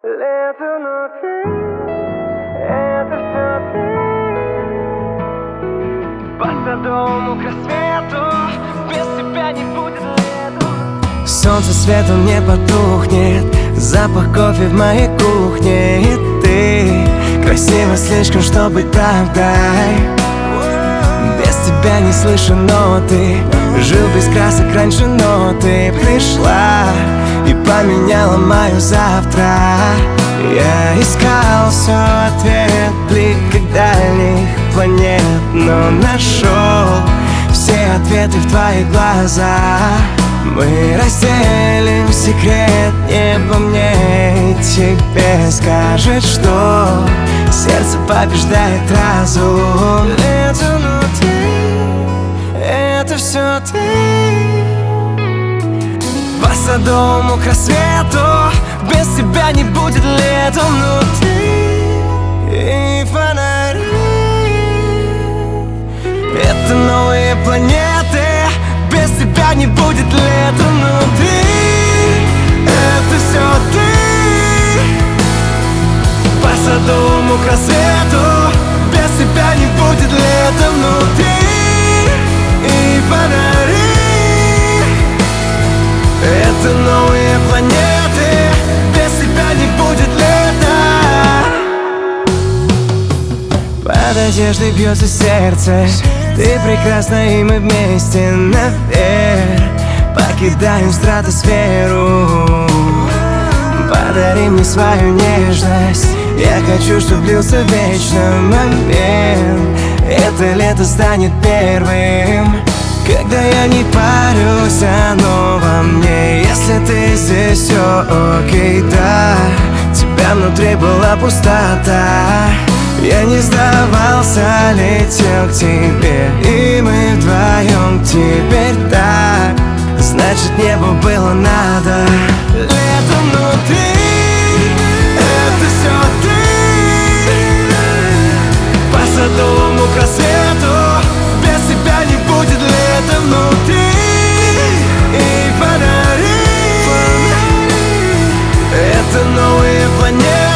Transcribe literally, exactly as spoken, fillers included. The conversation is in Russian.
Лето внутри, это все ты. По садовому к рассвету, без тебя не будет лета. Солнце светом не потухнет, запах кофе в моей кухне. И ты красива слишком, чтобы быть правдой. Без тебя не слышу ноты, жил без красок раньше, но ты пришла и поменяла мое завтра. Я искал все ответ в бликах дальних планет, но нашел все ответы в твоих глазах. Мы разделим секрет, небо мне и тебе скажет, что сердце побеждает разум. Лето внутри, это все ты. По садовому к рассвету, без тебя не будет лета внутри. И фонари — это новые планеты. Без тебя не будет лета внутри. Это все ты. По садовому к рассвету, без тебя не будет лета внутри. И фонари — это новые планеты. Без тебя не будет лета. Под одеждой бьется сердце, ты прекрасна, и мы вместе наверх покидаем стратосферу. Подари мне свою нежность, я хочу, чтоб длился вечно момент. Это лето станет первым, когда я не парюсь о новом мне. Если ты здесь, все окей, да. Тебя внутри была пустота. Я не сдавался, летел к тебе, и мы вдвоем теперь так. Значит, небу было надо. Лето внутри, это все ты. По садовому к рассвету, без тебя не будет лета внутри. И фонари — это новые планеты.